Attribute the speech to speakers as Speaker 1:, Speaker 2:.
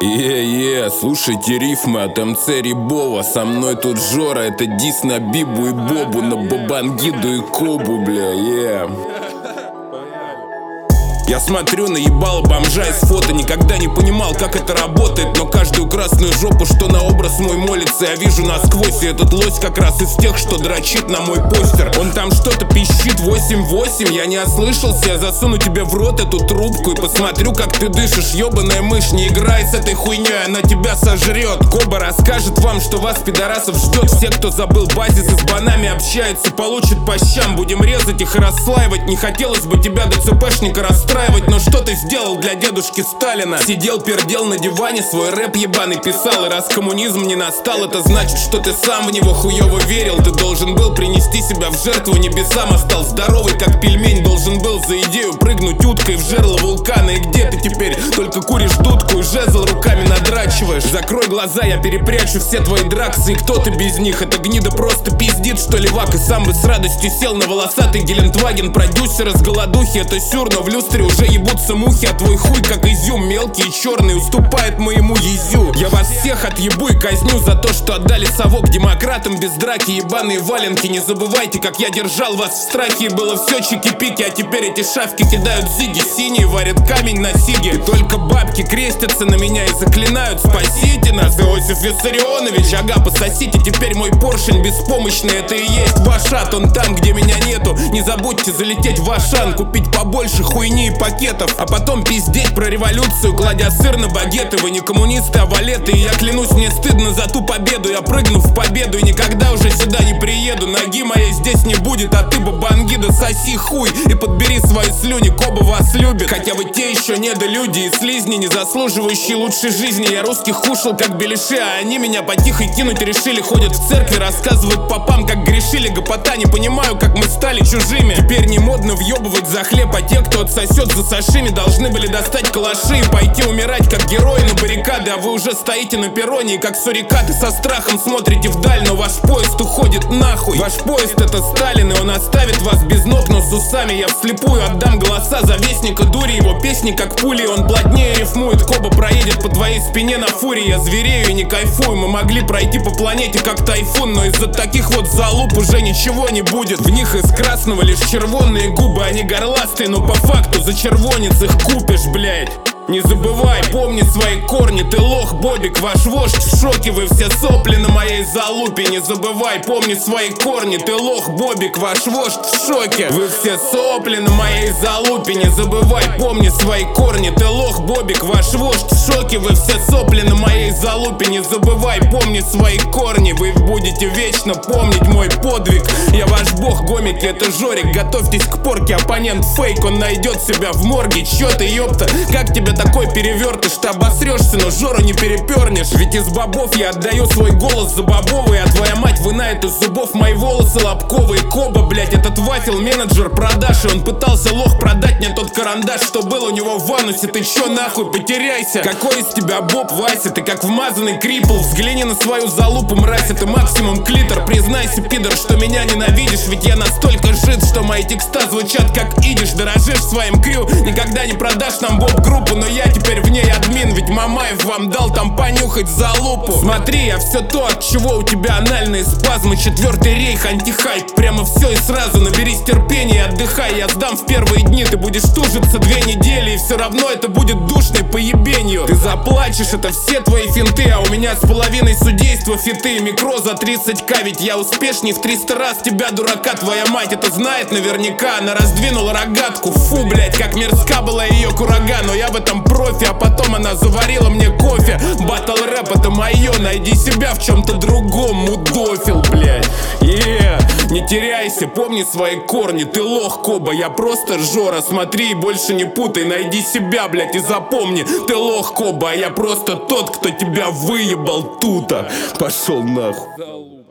Speaker 1: Слушайте рифмы от МЦ Рябова. Со мной тут Жора, это дис на Бибу и Бобу, на Бабангиду и Кобу, бля, Я смотрю на ебало бомжа из фото. Никогда не понимал, как это работает, но каждую красную жопу, что на образ мой молится, я вижу насквозь. И этот лось как раз из тех, что дрочит на мой постер. Он там что-то пищит 8-8. Я не ослышался, я засуну тебе в рот эту трубку и посмотрю, как ты дышишь. Ёбаная мышь, не играй с этой хуйней, она тебя сожрет. Коба расскажет вам, что вас, пидорасов, ждет. Все, кто забыл базис и с банами общается, получит по щам. Будем резать их и расслаивать. Не хотелось бы тебя, ДЦПшника, расстраивать, но что ты сделал для дедушки Сталина? Сидел, пердел на диване, свой рэп ебаный писал. И раз коммунизм не настал, это значит, что ты сам в него хуёво верил. Ты должен был принести себя в жертву небесам, а стал здоровый, как пельмень. Должен был за идею прыгнуть уткой в жерло вулкана. И где ты теперь? Только куришь дудку и жезл руками надрачиваешь. Закрой глаза, я перепрячу все твои драксы. И кто ты без них? Это гнида просто пиздит, что ли, вак? И сам бы с радостью сел на волосатый Гелендваген. Продюсер из голодухи, это сюр, но в люстре уже ебутся мухи, а твой хуй как изюм, мелкий и черный, уступает моему езю. Я вас всех отъебу и казню за то, что отдали совок демократам без драки. Ебаные валенки, не забывайте, как я держал вас в страхе. И было все чики-пики, а теперь эти шавки кидают зиги синие, варят камень на сиге. И только бабки крестятся на меня и заклинают: спасите нас, Иосиф Виссарионович. Ага, пососите теперь мой поршень беспомощный. Это и есть ваш ад, он там, где меня нету. Не забудьте залететь в Ашан, купить побольше хуйни и пакетов, а потом пиздеть про революцию, кладя сыр на багеты. Вы не коммунисты, а валеты. И я клянусь, мне стыдно за ту победу. Я прыгну в победу и никогда уже сюда не приеду. Ноги моей здесь не будет, а ты, Бабангида, соси хуй и подбери свои слюни. Коба вас любит, хотя вы те еще недолюди и слизни, не заслуживающие лучшей жизни. Я русских кушал как беляши, а они меня потихо кинуть решили. Ходят в церкви, рассказывают попам, как грешили. Гопота, не понимаю, как мы стали чужими. Теперь не модно въебывать за хлеб, а те, кто отсосет за сашими, должны были достать калаши и пойти умирать как герои на баррикады. А вы уже стоите на перроне и как сурикаты со страхом смотрите вдаль, но ваш поезд уходит нахуй. Ваш поезд — это Сталин, и он оставит вас без ног, но с усами. Я вслепую отдам голоса за вестника дури. Его песни как пули, он плотнее рифмует. Коба проедет по твоей спине на фуре. Я зверею и не кайфую. Мы могли пройти по планете как тайфун, но из-за таких вот залуп уже ничего не будет. В них из красного лишь червонные губы. Они горластые, но по факту за червонец их купишь, блядь. Не забывай, помни свои корни, ты лох, Бобик, ваш вождь в шоке. Вы все сопли на моей залупе. Не забывай, помни свои корни, ты лох, Бобик, ваш вождь в шоке. Вы все сопли на моей залупе. Не забывай, помни свои корни, ты лох, Бобик, ваш вождь в шоке. Вы все сопли на моей залупе. Не забывай, помни свои корни. Вы будете вечно помнить мой подвиг. Я ваш бог, гомики, это Жорик. Готовьтесь к порке, оппонент фейк, он найдет себя в морге. Чё ты, ёпта, как тебе такой перевертыш? Ты обосрешься, но Жору не перепернешь. Ведь из бобов я отдаю свой голос за бобовый, а твоя мать вынает из зубов мои волосы лобковые. Коба, блять, этот вафел менеджер продаж, и он пытался, лох, продать мне тот карандаш, что был у него в анусе. Ты чё нахуй, потеряйся? Какой из тебя боб, Вася? Ты как вмазанный крипл. Взгляни на свою залупу, мразь, это максимум клитор. Признайся, пидор, что меня ненавидишь, ведь я настолько жид, что мои текста звучат как идиш. Дорожишь своим крю, никогда не продашь нам боб-группу, но я теперь в ней админ, ведь Мамаев вам дал там понюхать залупу. Смотри, я все то, от чего у тебя анальные спазмы. Четвертый рейх, антихайп, прямо все и сразу. Наберись терпения и отдыхай. Я сдам в первые дни, ты будешь тужиться 2 недели, и все равно это будет душной поебенью. Ты заплачешь, это все твои финты, а у меня с половиной судейства фиты. Микро за 30к, ведь я успешней в 300 раз тебя, дурака. Твоя мать это знает наверняка, она раздвинула рогатку. Фу, блять, как мерзка была ее курага, но я в этом профи, а потом она заварила мне кофе. Батл рэп это мое, найди себя в чем-то другом, мудофил, блядь. Не теряйся, помни свои корни, ты лох, Коба, я просто Жора. Смотри и больше не путай, найди себя, блядь, и запомни, ты лох, Коба, а я просто тот, кто тебя выебал тута. Пошел нахуй.